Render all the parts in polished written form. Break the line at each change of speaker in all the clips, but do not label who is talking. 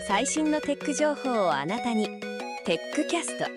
最新のテック情報をあなたに。テックキャスト。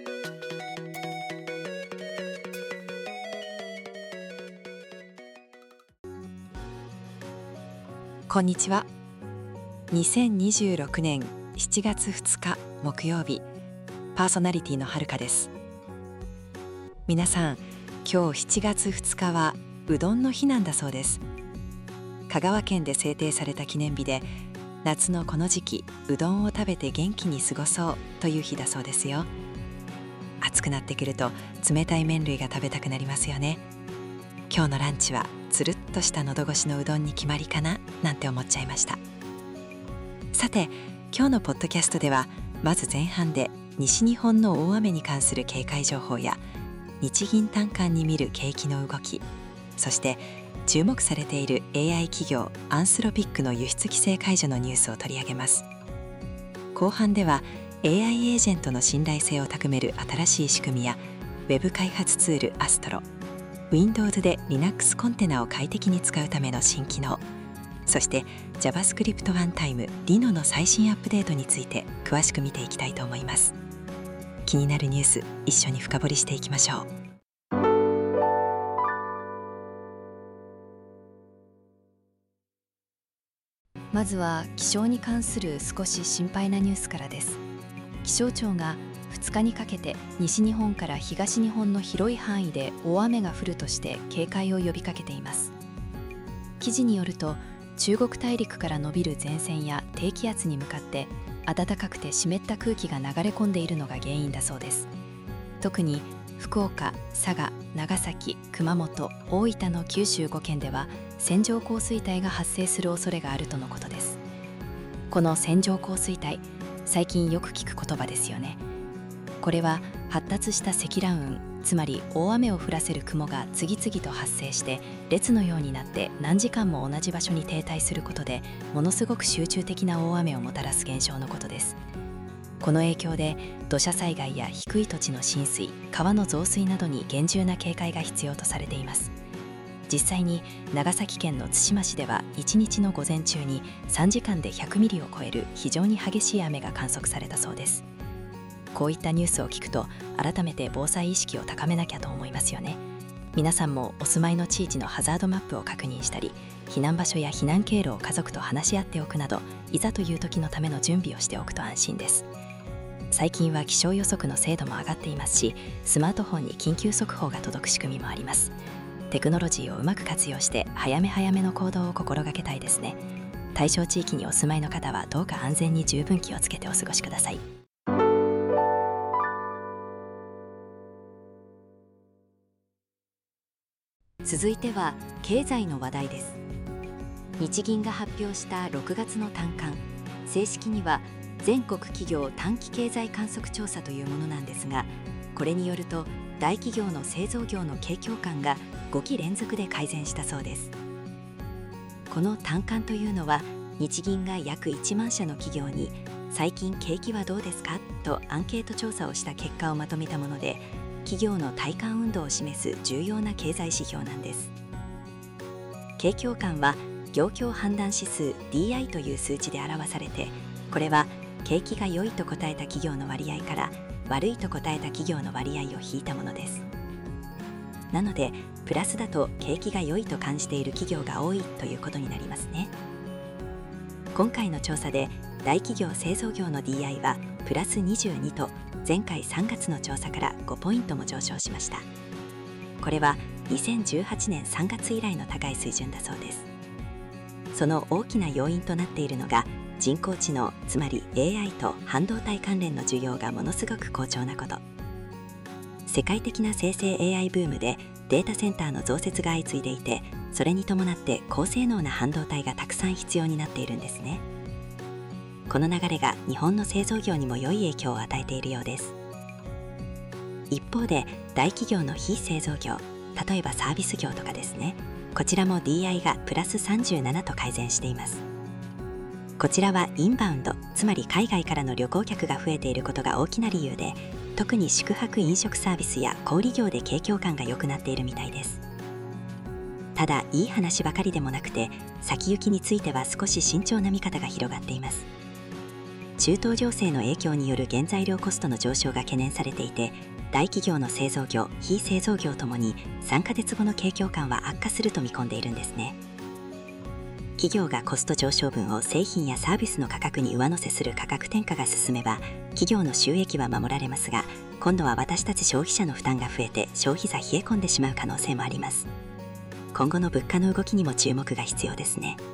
こんにちは。2026年7月2日木曜日、パーソナリティのはるかです。皆さん、今日7月2日はうどんの日なんだそうです。香川県で制定された記念日で、夏のこの時期うどんを食べて元気に過ごそうという日だそうですよ。暑くなってくると冷たい麺類が食べたくなりますよね。今日のランチはつるっとした喉越しのうどんに決まりかななんて思っちゃいました。さて、今日のポッドキャストではまず前半で西日本の大雨に関する警戒情報や日銀短観に見る景気の動き、そして注目されている AI 企業アンスロピックの輸出規制解除のニュースを取り上げます。後半では AI エージェントの信頼性を高める新しい仕組みや Web 開発ツールアストロ、 Windows で Linux コンテナを快適に使うための新機能、そして JavaScript ワンタイム Dino の最新アップデートについて詳しく見ていきたいと思います。気になるニュース、一緒に深掘りしていきましょう。まずは気象に関する少し心配なニュースからです。気象庁が2日にかけて西日本から東日本の広い範囲で大雨が降るとして警戒を呼びかけています。記事によると、中国大陸から伸びる前線や低気圧に向かって暖かくて湿った空気が流れ込んでいるのが原因だそうです。特に福岡、佐賀、長崎、熊本、大分の九州5県では線状降水帯が発生する恐れがあるとのことです。この線状降水帯、最近よく聞く言葉ですよね。これは発達した積乱雲、つまり大雨を降らせる雲が次々と発生して列のようになって何時間も同じ場所に停滞することで、ものすごく集中的な大雨をもたらす現象のことです。この影響で土砂災害や低い土地の浸水、川の増水などに厳重な警戒が必要とされています。実際に長崎県の対馬市では1日の午前中に3時間で100ミリを超える非常に激しい雨が観測されたそうです。こういったニュースを聞くと改めて防災意識を高めなきゃと思いますよね。皆さんもお住まいの地域のハザードマップを確認したり、避難場所や避難経路を家族と話し合っておくなど、いざという時のための準備をしておくと安心です。最近は気象予測の精度も上がっていますし、スマートフォンに緊急速報が届く仕組みもあります。テクノロジーをうまく活用して早め早めの行動を心がけたいですね。対象地域にお住まいの方はどうか安全に十分気をつけてお過ごしください。続いては経済の話題です。日銀が発表した6月の短観、正式には全国企業短期経済観測調査というものなんですが、これによると大企業の製造業の景況感が5期連続で改善したそうです。この短観というのは、日銀が約1万社の企業に最近景気はどうですかとアンケート調査をした結果をまとめたもので、企業の体感運動を示す重要な経済指標なんです。景況感は業況判断指数 DI という数値で表されて、これは景気が良いと答えた企業の割合から悪いと答えた企業の割合を引いたものです。なのでプラスだと景気が良いと感じている企業が多いということになりますね。今回の調査で大企業製造業の DI はプラス22と、前回3月の調査から5ポイントも上昇しました。これは2018年3月以来の高い水準だそうです。その大きな要因となっているのが人工知能、つまり AI と半導体関連の需要がものすごく好調なこと。世界的な生成 AI ブームでデータセンターの増設が相次いでいて、それに伴って高性能な半導体がたくさん必要になっているんですね。この流れが日本の製造業にも良い影響を与えているようです。一方で大企業の非製造業、例えばサービス業とかですね、こちらも DI がプラス37と改善しています。こちらはインバウンド、つまり海外からの旅行客が増えていることが大きな理由で、特に宿泊飲食サービスや小売業で景況感が良くなっているみたいです。ただいい話ばかりでもなくて、先行きについては少し慎重な見方が広がっています。 中東情勢の影響による原材料コストの上昇が懸念されていて、大企業の製造業、非製造業ともに3ヶ月後の景況感は悪化すると見込んでいるんですね。企業がコスト上昇分を製品やサービスの価格に上乗せする価格転嫁が進めば、企業の収益は守られますが、今度は私たち消費者の負担が増えて消費が冷え込んでしまう可能性もあります。今後の物価の動きにも注目が必要ですね。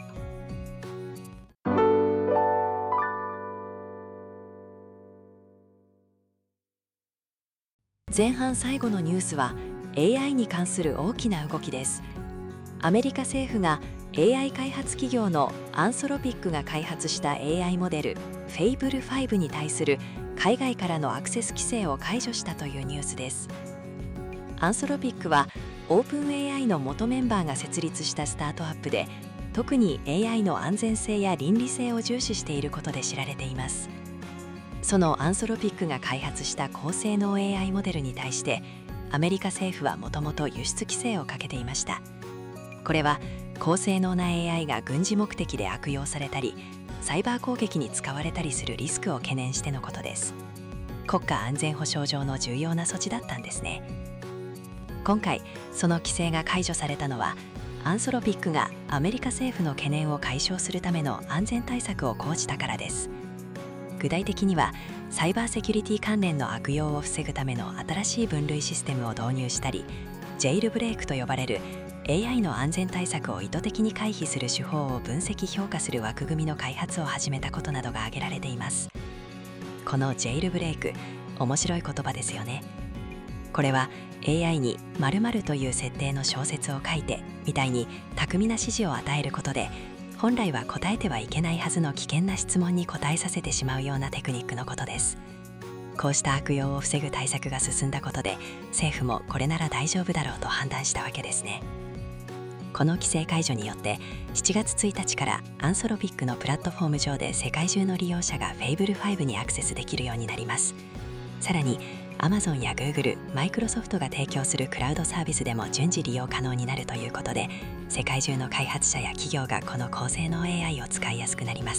前半最後のニュースは AI に関する大きな動きです。アメリカ政府が AI 開発企業のアンソロピックが開発した AI モデル Fable5 に対する海外からのアクセス規制を解除したというニュースです。アンソロピックは OpenAI の元メンバーが設立したスタートアップで、特に AI の安全性や倫理性を重視していることで知られています。そのアンソロピックが開発した高性能 AI モデルに対してアメリカ政府はもともと輸出規制をかけていました。これは高性能な AI が軍事目的で悪用されたりサイバー攻撃に使われたりするリスクを懸念してのことです。国家安全保障上の重要な措置だったんですね。今回その規制が解除されたのは、アンソロピックがアメリカ政府の懸念を解消するための安全対策を講じたからです。具体的にはサイバーセキュリティ関連の悪用を防ぐための新しい分類システムを導入したり、ジェイルブレイクと呼ばれる AI の安全対策を意図的に回避する手法を分析評価する枠組みの開発を始めたことなどが挙げられています。このジェイルブレイク、面白い言葉ですよね。これは AI に〇〇という設定の小説を書いてみたいに巧みな指示を与えることで、本来は答えてはいけないはずの危険な質問に答えさせてしまうようなテクニックのことです。こうした悪用を防ぐ対策が進んだことで、政府もこれなら大丈夫だろうと判断したわけですね。この規制解除によって7月1日からアンソロピックのプラットフォーム上で世界中の利用者が Fable5 にアクセスできるようになります。さらに Amazon や Google、Microsoft が提供するクラウドサービスでも順次利用可能になるということで、世界中の開発者や企業がこの高性能 AI を使いやすくなります。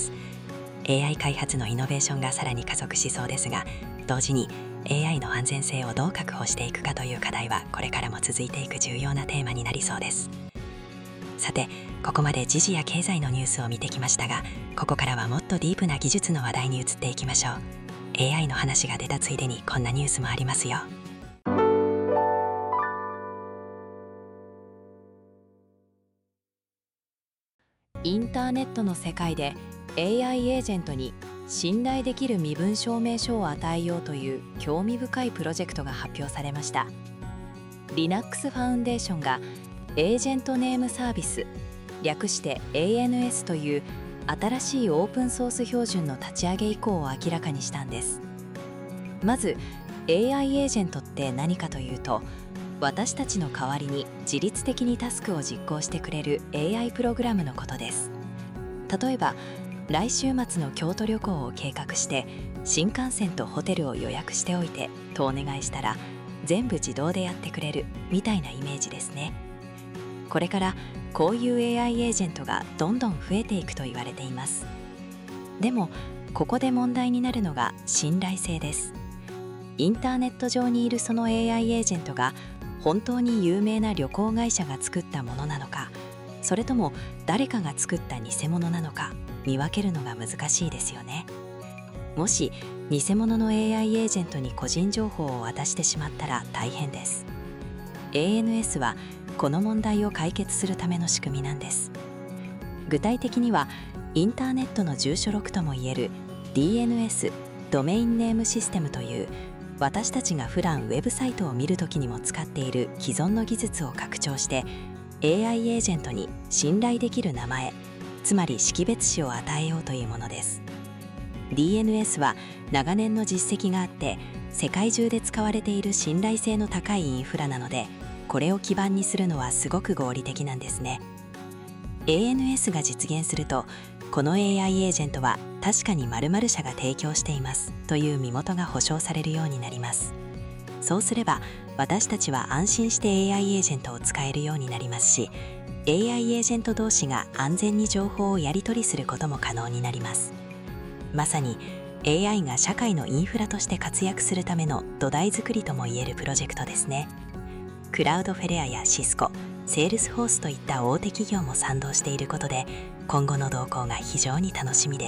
AI 開発のイノベーションがさらに加速しそうですが、同時に AI の安全性をどう確保していくかという課題はこれからも続いていく重要なテーマになりそうです。さて、ここまで時事や経済のニュースを見てきましたが、ここからはもっとディープな技術の話題に移っていきましょう。 AI の話が出たついでにこんなニュースもありますよ。 インターネットの世界で AI エージェントに信頼できる身分証明書を与えようという興味深いプロジェクトが発表されました。 Linux ファウンデーションがエージェントネームサービス、略して ANS という新しいオープンソース標準の立ち上げ意向を明らかにしたんです。まず AI エージェントって何かというと、私たちの代わりに自律的にタスクを実行してくれる AI プログラムのことです。例えば来週末の京都旅行を計画して新幹線とホテルを予約しておいてとお願いしたら全部自動でやってくれるみたいなイメージですね。これからこういう AI エージェントがどんどん増えていくと言われています。でもここで問題になるのが信頼性です。インターネット上にいるその AI エージェントが本当に有名な旅行会社が作ったものなのか、それとも誰かが作った偽物なのか見分けるのが難しいですよね。もし偽物の AI エージェントに個人情報を渡してしまったら大変です。 ANS はこの問題を解決するための仕組みなんです。具体的にはインターネットの住所録ともいえる DNS ドメインネームシステムという私たちが普段ウェブサイトを見るときにも使っている既存の技術を拡張して AI エージェントに信頼できる名前、つまり識別子を与えようというものです。 DNS は長年の実績があって世界中で使われている信頼性の高いインフラなので、これを基盤にするのはすごく合理的なんですね。 ANS が実現すると、この AI エージェントは確かに〇〇社が提供していますという身元が保証されるようになります。そうすれば私たちは安心して AI エージェントを使えるようになりますし、 AI エージェント同士が安全に情報をやり取りすることも可能になります。 まさに AI が社会のインフラとして活躍するための土台作りともいえるプロジェクトですね。クラウドフェレアやシスコ、セールスフォースといった大手企業も賛同していることで、今後の動向が非常に楽しみです。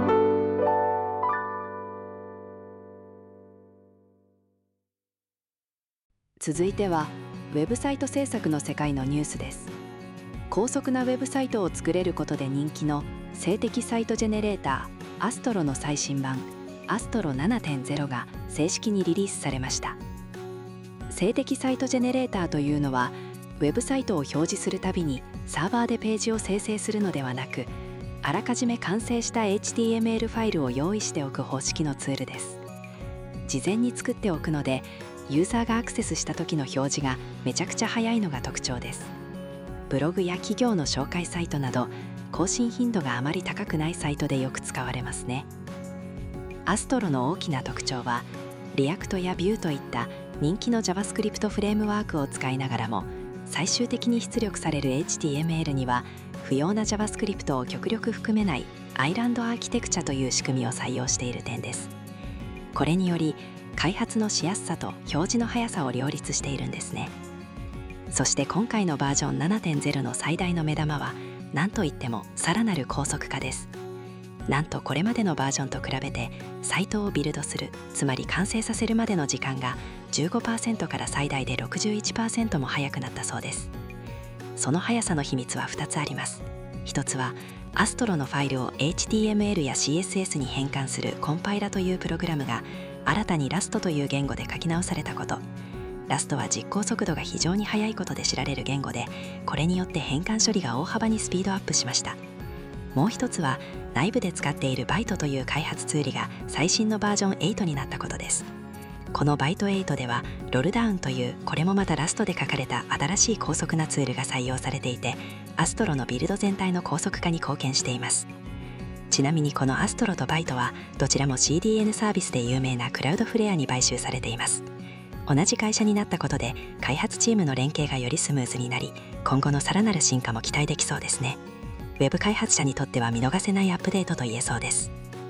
続いてはウェブサイト制作の世界のニュースです。高速なウェブサイトを作れることで人気の静的サイトジェネレーターアストロの最新版アストロ 7.0 が正式にリリースされました。静的サイトジェネレーターというのは、ウェブサイトを表示するたびにサーバーでページを生成するのではなく、あらかじめ完成した HTML ファイルを用意しておく方式のツールです。事前に作っておくので、ユーザーがアクセスした時の表示がめちゃくちゃ早いのが特徴です。ブログや企業の紹介サイトなど、更新頻度があまり高くないサイトでよく使われますね。アストロの大きな特徴は、リアクトやビューといった人気の JavaScript フレームワークを使いながらも、最終的に出力される HTML には不要な JavaScript を極力含めないアイランドアーキテクチャという仕組みを採用している点です。これにより開発のしやすさと表示の速さを両立しているんですね。そして今回のバージョン 7.0 の最大の目玉は何といってもさらなる高速化です。なんとこれまでのバージョンと比べてサイトをビルドする、つまり完成させるまでの時間が 15% から最大で 61% も速くなったそうです。その速さの秘密は2つあります。1つはアストロのファイルを HTML や CSS に変換するコンパイラというプログラムが新たにラストという言語で書き直されたこと。ラストは実行速度が非常に速いことで知られる言語で、これによって変換処理が大幅にスピードアップしました。もう一つは内部で使っているバイトという開発ツールが最新のバージョン8になったことです。このバイト8ではロルダウンという、これもまたラストで書かれた新しい高速なツールが採用されていて、アストロのビルド全体の高速化に貢献しています。ちなみにこのアストロとバイトはどちらも CDN サービスで有名なクラウドフレアに買収されています。同じ会社になったことで開発チームの連携がよりスムーズになり、今後のさらなる進化も期待できそうですね。ウェブ開発者にとっては見逃せないアップデートと言えそうです。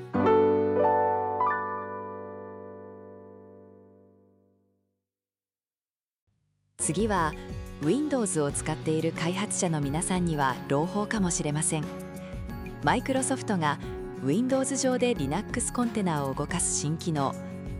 次は Windows を使っている開発者の皆さんには朗報かもしれません。マイクロソフトが Windows 上で Linux コンテナを動かす新機能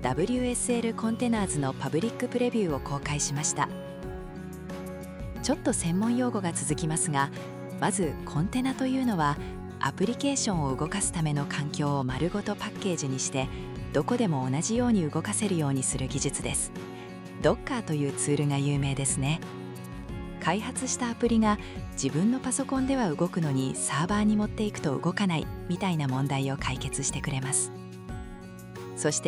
WSL コンテナーズのパブリックプレビューを公開しました。ちょっと専門用語が続きますが、まずコンテナというのはアプリケーションを動かすための環境を丸ごとパッケージにして、どこでも同じように動かせるようにする技術です。Docker というツールが有名ですね。開発したアプリが自分のパソコンでは動くのにサーバーに持っていくと動かないみたいな問題を解決してくれます。そして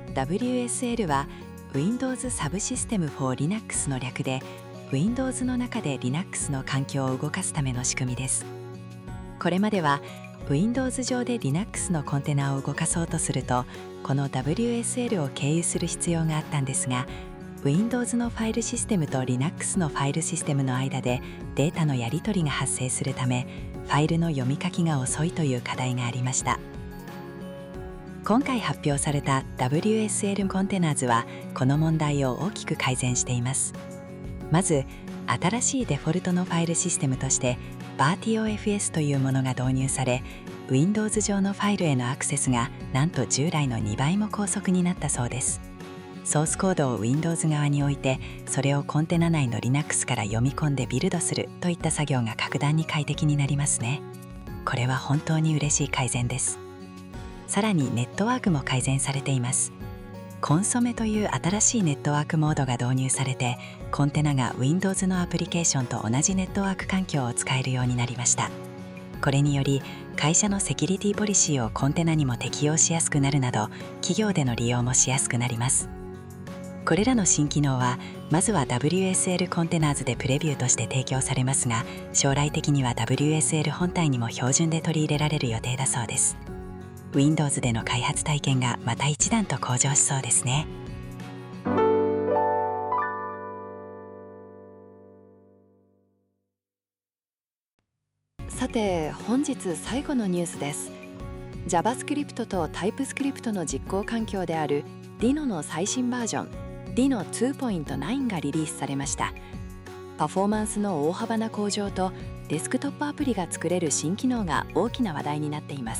WSL は Windows Subsystem for Linux の略で、Windows の中で Linux の環境を動かすための仕組みです。これまでは Windows 上で Linux のコンテナを動かそうとすると、この WSL を経由する必要があったんですが、Windows のファイルシステムと Linux のファイルシステムの間でデータのやり取りが発生するため、ファイルの読み書きが遅いという課題がありました。今回発表された WSL コンテナーズはこの問題を大きく改善しています。まず、新しいデフォルトのファイルシステムとして BarTOFS というものが導入され、Windows 上のファイルへのアクセスがなんと従来の2倍も高速になったそうです。ソースコードを Windows 側に置いて、それをコンテナ内の Linux から読み込んでビルドするといった作業が格段に快適になりますね。これは本当に嬉しい改善です。さらにネットワークも改善されています。コンソメという新しいネットワークモードが導入されて、コンテナが Windows のアプリケーションと同じネットワーク環境を使えるようになりました。これにより会社のセキュリティポリシーをコンテナにも適用しやすくなるなど、企業での利用もしやすくなります。これらの新機能はまずは WSL コンテナーズでプレビューとして提供されますが、将来的には WSL 本体にも標準で取り入れられる予定だそうです。Windows での開発体験がまた一段と向上しそうですね。さて、本日最後のニュースです。
JavaScript と TypeScript の実行環境である Dino の最新バージョン Dino 2.9 がリリースされました。パフォーマンスの大幅な向上とデスクトップアプリが作れる新機能が大きな話題になっています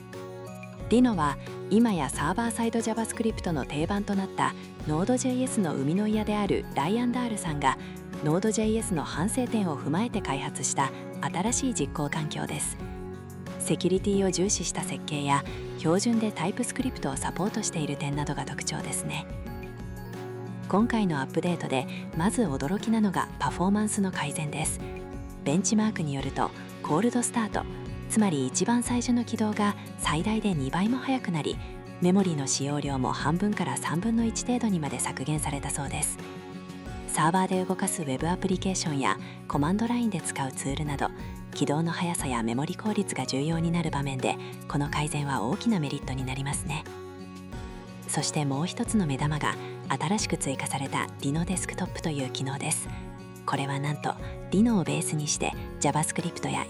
。Dino は今やサーバーサイド JavaScript の定番となった Node.js の生みの親であるライアン・ダールさんが Node.js の反省点を踏まえて開発した新しい実行環境です。セキュリティを重視した設計や標準で TypeScript をサポートしている点などが特徴ですね。今回のアップデートでまず驚きなのがパフォーマンスの改善です。ベンチマークによるとコールドスタート、つまり一番最初の起動が最大で2倍も速くなり、メモリの使用量も半分から3分の1程度にまで削減されたそうです。サーバーで動かすウェブアプリケーションやコマンドラインで使うツールなど、起動の速さやメモリ効率が重要になる場面でこの改善は大きなメリットになりますね。そしてもう一つの目玉が新しく追加された Dino デスクトップという機能です。これはなんと Dino をベースにして JavaScript や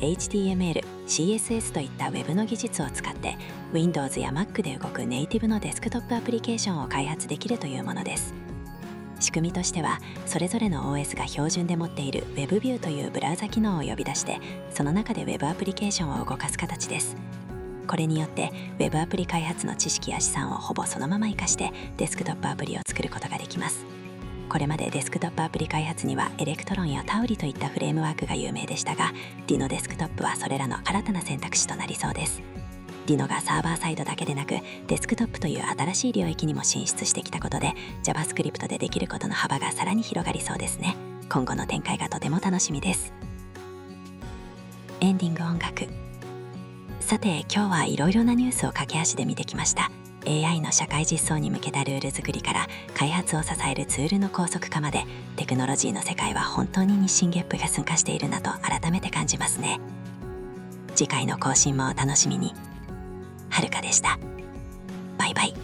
HTML、CSS といった Web の技術を使って Windows や Mac で動くネイティブのデスクトップアプリケーションを開発できるというものです。仕組みとしてはそれぞれの OS が標準で持っている WebView というブラウザ機能を呼び出して、その中で Web アプリケーションを動かす形です。これによって Web アプリ開発の知識や資産をほぼそのまま活かしてデスクトップアプリを作ることができます。これまでデスクトップアプリ開発にはエレクトロンやタウリといったフレームワークが有名でしたが、 Dino デスクトップはそれらの新たな選択肢となりそうです。 Dino がサーバーサイドだけでなくデスクトップという新しい領域にも進出してきたことで JavaScript でできることの幅がさらに広がりそうですね。今後の展開がとても楽しみです。エンディング音楽。さて今日はいろいろなニュースを駆け足で見てきました。 AI の社会実装に向けたルール作りから開発を支えるツールの高速化まで、テクノロジーの世界は本当に日進月歩が進化しているなと改めて感じますね。次回の更新もお楽しみに。はるかでした。バイバイ。